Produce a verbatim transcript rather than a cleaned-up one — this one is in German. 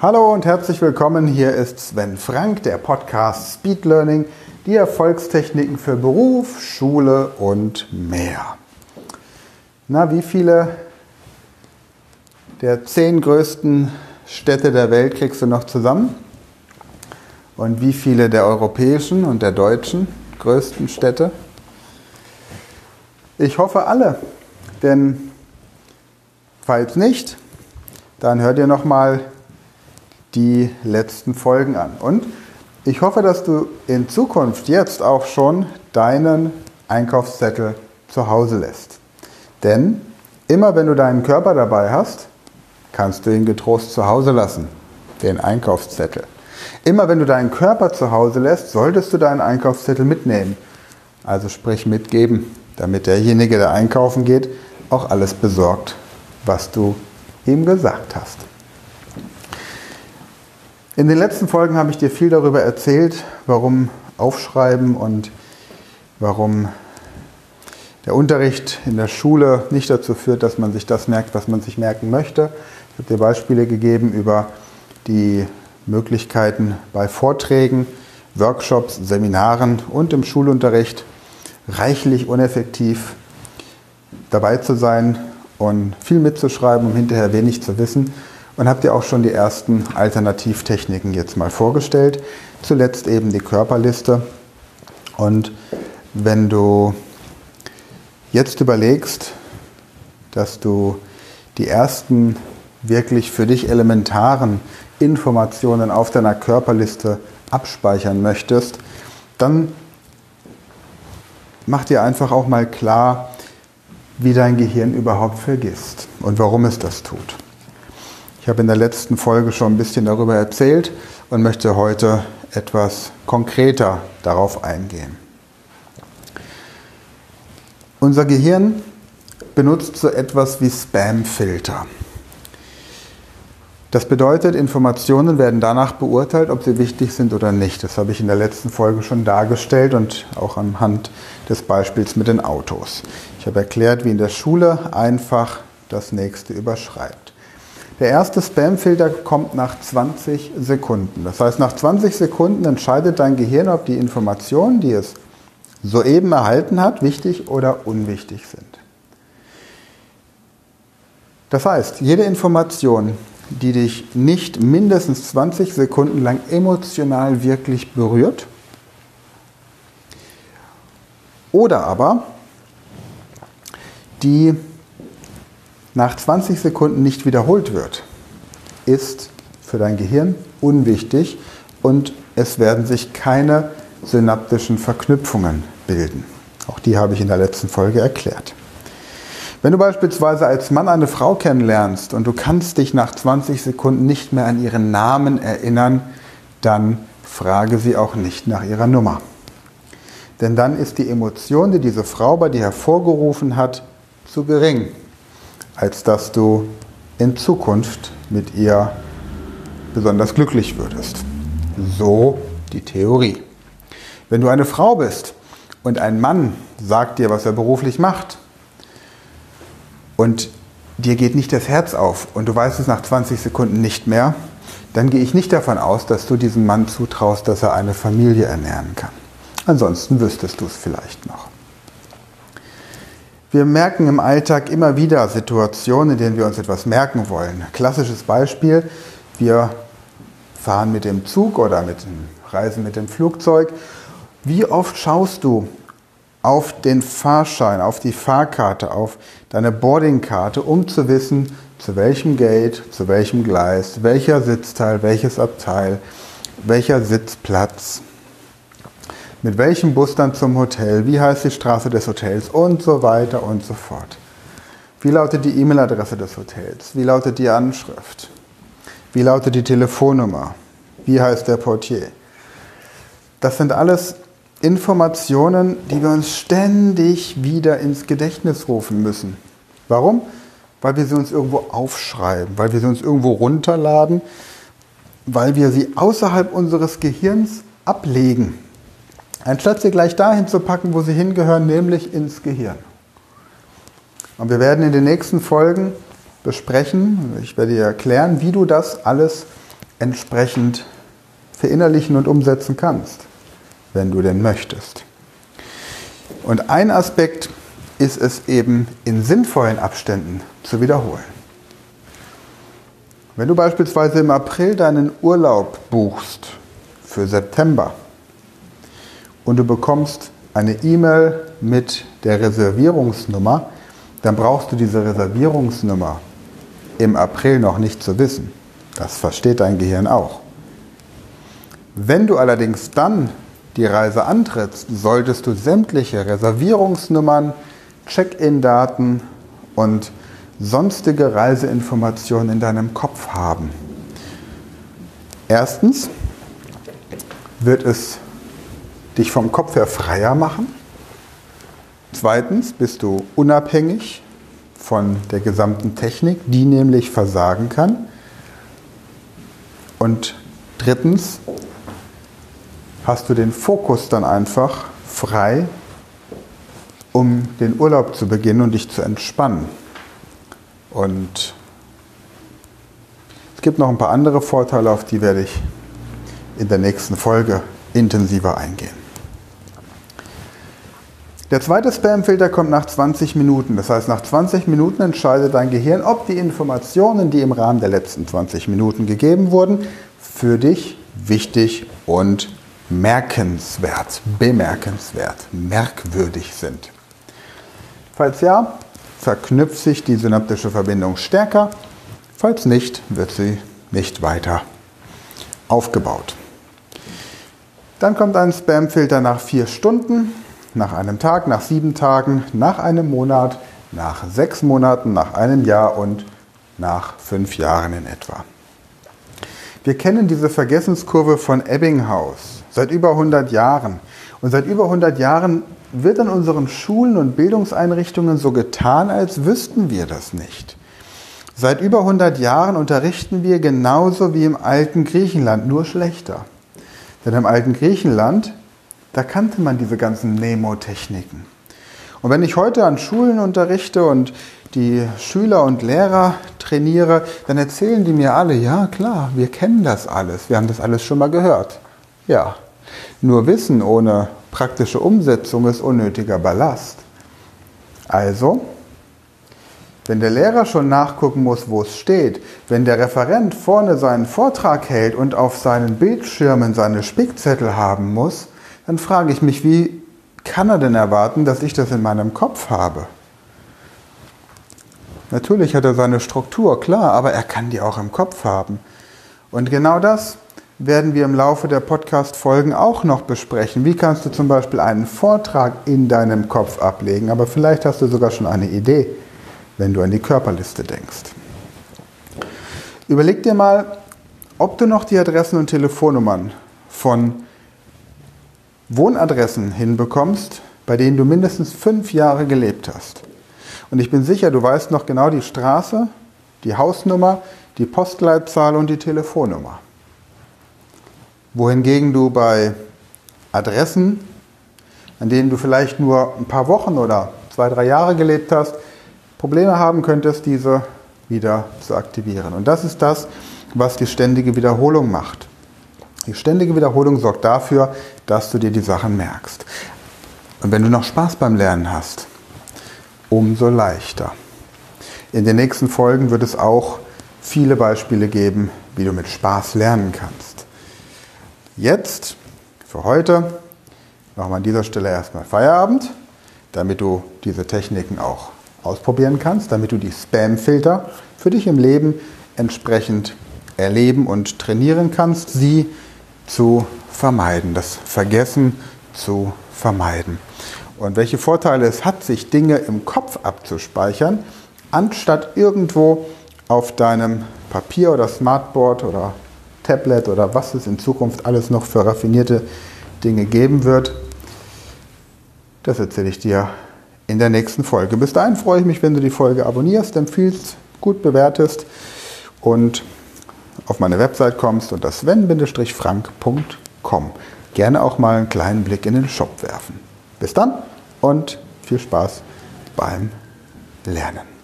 Hallo und herzlich willkommen, hier ist Sven Frank, der Podcast Speed Learning, die Erfolgstechniken für Beruf, Schule und mehr. Na, wie viele der zehn größten Städte der Welt kriegst du noch zusammen? Und wie viele der europäischen und der deutschen größten Städte? Ich hoffe alle, denn falls nicht, dann hört ihr nochmal die letzten Folgen an. Und ich hoffe, dass du in Zukunft jetzt auch schon deinen Einkaufszettel zu Hause lässt. Denn immer wenn du deinen Körper dabei hast, kannst du ihn getrost zu Hause lassen, den Einkaufszettel. Immer wenn du deinen Körper zu Hause lässt, solltest du deinen Einkaufszettel mitnehmen. Also sprich mitgeben, damit derjenige, der einkaufen geht, auch alles besorgt, was du ihm gesagt hast. In den letzten Folgen habe ich dir viel darüber erzählt, warum Aufschreiben und warum der Unterricht in der Schule nicht dazu führt, dass man sich das merkt, was man sich merken möchte. Ich habe dir Beispiele gegeben über die Möglichkeiten bei Vorträgen, Workshops, Seminaren und im Schulunterricht reichlich uneffektiv dabei zu sein und viel mitzuschreiben, um hinterher wenig zu wissen. Und habe dir auch schon die ersten Alternativtechniken jetzt mal vorgestellt. Zuletzt eben die Körperliste. Und wenn du jetzt überlegst, dass du die ersten wirklich für dich elementaren Informationen auf deiner Körperliste abspeichern möchtest, dann mach dir einfach auch mal klar, wie dein Gehirn überhaupt vergisst und warum es das tut. Ich habe in der letzten Folge schon ein bisschen darüber erzählt und möchte heute etwas konkreter darauf eingehen. Unser Gehirn benutzt so etwas wie Spamfilter. Das bedeutet, Informationen werden danach beurteilt, ob sie wichtig sind oder nicht. Das habe ich in der letzten Folge schon dargestellt und auch anhand des Beispiels mit den Autos. Ich habe erklärt, wie in der Schule einfach das nächste überschreibt. Der erste Spamfilter kommt nach zwanzig Sekunden. Das heißt, nach zwanzig Sekunden entscheidet dein Gehirn, ob die Informationen, die es soeben erhalten hat, wichtig oder unwichtig sind. Das heißt, jede Information, die dich nicht mindestens zwanzig Sekunden lang emotional wirklich berührt, oder aber die nach zwanzig Sekunden nicht wiederholt wird, ist für dein Gehirn unwichtig und es werden sich keine synaptischen Verknüpfungen bilden. Auch die habe ich in der letzten Folge erklärt. Wenn du beispielsweise als Mann eine Frau kennenlernst und du kannst dich nach zwanzig Sekunden nicht mehr an ihren Namen erinnern, dann frage sie auch nicht nach ihrer Nummer. Denn dann ist die Emotion, die diese Frau bei dir hervorgerufen hat, zu gering, als dass du in Zukunft mit ihr besonders glücklich würdest. So die Theorie. Wenn du eine Frau bist und ein Mann sagt dir, was er beruflich macht und dir geht nicht das Herz auf und du weißt es nach zwanzig Sekunden nicht mehr, dann gehe ich nicht davon aus, dass du diesem Mann zutraust, dass er eine Familie ernähren kann. Ansonsten wüsstest du es vielleicht noch. Wir merken im Alltag immer wieder Situationen, in denen wir uns etwas merken wollen. Klassisches Beispiel, wir fahren mit dem Zug oder mit dem Reisen mit dem Flugzeug. Wie oft schaust du auf den Fahrschein, auf die Fahrkarte, auf deine Boardingkarte, um zu wissen, zu welchem Gate, zu welchem Gleis, welcher Sitzteil, welches Abteil, welcher Sitzplatz, mit welchem Bus dann zum Hotel, wie heißt die Straße des Hotels und so weiter und so fort. Wie lautet die E-Mail-Adresse des Hotels? Wie lautet die Anschrift? Wie lautet die Telefonnummer? Wie heißt der Portier? Das sind alles Informationen, die wir uns ständig wieder ins Gedächtnis rufen müssen. Warum? Weil wir sie uns irgendwo aufschreiben, weil wir sie uns irgendwo runterladen, weil wir sie außerhalb unseres Gehirns ablegen. Anstatt sie gleich dahin zu packen, wo sie hingehören, nämlich ins Gehirn. Und wir werden in den nächsten Folgen besprechen, ich werde dir erklären, wie du das alles entsprechend verinnerlichen und umsetzen kannst, wenn du denn möchtest. Und ein Aspekt ist es eben, in sinnvollen Abständen zu wiederholen. Wenn du beispielsweise im April deinen Urlaub buchst für September und du bekommst eine E-Mail mit der Reservierungsnummer, dann brauchst du diese Reservierungsnummer im April noch nicht zu wissen. Das versteht dein Gehirn auch. Wenn du allerdings dann die Reise antrittst, solltest du sämtliche Reservierungsnummern, Check-in-Daten und sonstige Reiseinformationen in deinem Kopf haben. Erstens wird es dich vom Kopf her freier machen. Zweitens bist du unabhängig von der gesamten Technik, die nämlich versagen kann. Und drittens hast du den Fokus dann einfach frei, um den Urlaub zu beginnen und dich zu entspannen. Und es gibt noch ein paar andere Vorteile, auf die werde ich in der nächsten Folge intensiver eingehen. Der zweite Spamfilter kommt nach zwanzig Minuten. Das heißt, nach zwanzig Minuten entscheidet dein Gehirn, ob die Informationen, die im Rahmen der letzten zwanzig Minuten gegeben wurden, für dich wichtig und merkenswert, bemerkenswert, merkwürdig sind. Falls ja, verknüpft sich die synaptische Verbindung stärker. Falls nicht, wird sie nicht weiter aufgebaut. Dann kommt ein Spamfilter nach vier Stunden, nach einem Tag, nach sieben Tagen, nach einem Monat, nach sechs Monaten, nach einem Jahr und nach fünf Jahren in etwa. Wir kennen diese Vergessenskurve von Ebbinghaus seit über hundert Jahren. Und seit über hundert Jahren wird an unseren Schulen und Bildungseinrichtungen so getan, als wüssten wir das nicht. Seit über hundert Jahren unterrichten wir genauso wie im alten Griechenland, nur schlechter. Denn im alten Griechenland, da kannte man diese ganzen Mnemotechniken. Und wenn ich heute an Schulen unterrichte und die Schüler und Lehrer trainiere, dann erzählen die mir alle, ja klar, wir kennen das alles, wir haben das alles schon mal gehört. Ja, nur Wissen ohne praktische Umsetzung ist unnötiger Ballast. Also, wenn der Lehrer schon nachgucken muss, wo es steht, wenn der Referent vorne seinen Vortrag hält und auf seinen Bildschirmen seine Spickzettel haben muss, dann frage ich mich, wie kann er denn erwarten, dass ich das in meinem Kopf habe? Natürlich hat er seine Struktur, klar, aber er kann die auch im Kopf haben. Und genau das werden wir im Laufe der Podcast-Folgen auch noch besprechen. Wie kannst du zum Beispiel einen Vortrag in deinem Kopf ablegen? Aber vielleicht hast du sogar schon eine Idee, wenn du an die Körperliste denkst. Überleg dir mal, ob du noch die Adressen und Telefonnummern von Wohnadressen hinbekommst, bei denen du mindestens fünf Jahre gelebt hast. Und ich bin sicher, du weißt noch genau die Straße, die Hausnummer, die Postleitzahl und die Telefonnummer. Wohingegen du bei Adressen, an denen du vielleicht nur ein paar Wochen oder zwei, drei Jahre gelebt hast, Probleme haben könntest, diese wieder zu aktivieren. Und das ist das, was die ständige Wiederholung macht. Die ständige Wiederholung sorgt dafür, dass du dir die Sachen merkst. Und wenn du noch Spaß beim Lernen hast, umso leichter. In den nächsten Folgen wird es auch viele Beispiele geben, wie du mit Spaß lernen kannst. Jetzt, für heute, machen wir an dieser Stelle erstmal Feierabend, damit du diese Techniken auch ausprobieren kannst, damit du die Spamfilter für dich im Leben entsprechend erleben und trainieren kannst, sie zu vermeiden, das Vergessen zu vermeiden. Und welche Vorteile es hat, sich Dinge im Kopf abzuspeichern, anstatt irgendwo auf deinem Papier oder Smartboard oder Tablet oder was es in Zukunft alles noch für raffinierte Dinge geben wird. Das erzähle ich dir in der nächsten Folge. Bis dahin freue ich mich, wenn du die Folge abonnierst, empfiehlst, gut bewertest und auf meine Website kommst unter sven frank punkt com. Gerne auch mal einen kleinen Blick in den Shop werfen. Bis dann und viel Spaß beim Lernen.